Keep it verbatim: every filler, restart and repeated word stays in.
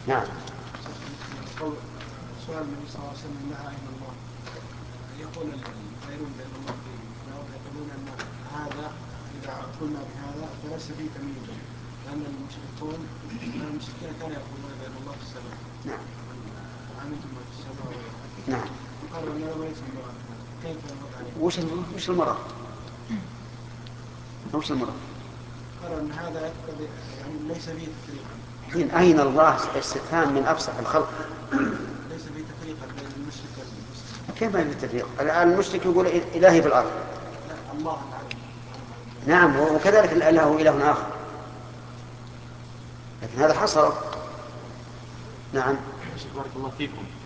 نعم. قول سؤال النبي صلى الله عليه وسلم نهى أين الله، يقول القائلون بأن الله في الأرض يقولون أن هذا إذا قلنا بهذا فليس فيه تمييز، لأن المشركون المشركين كانوا يقولون بأن الله في السماء. نعم. أمنتم في السماء وغيرها. نعم. قالوا أنه ليس المراد، كيف نرد عليه؟ وش وش المراد؟ وش المراد؟ قالوا أن هذا يقتضي يعني ليس فيه تفريقا. حين أين الله استفهام من أفصح الخلق. ليس فيه تفريقا بين المشرك والمسلم. كيف ما في تفريق؟ الآن المشرك يقول إلهي في الأرض. لا الله العالم. نعم، وكذلك له إله آخر، لكن هذا حصر. نعم. بارك الله فيكم.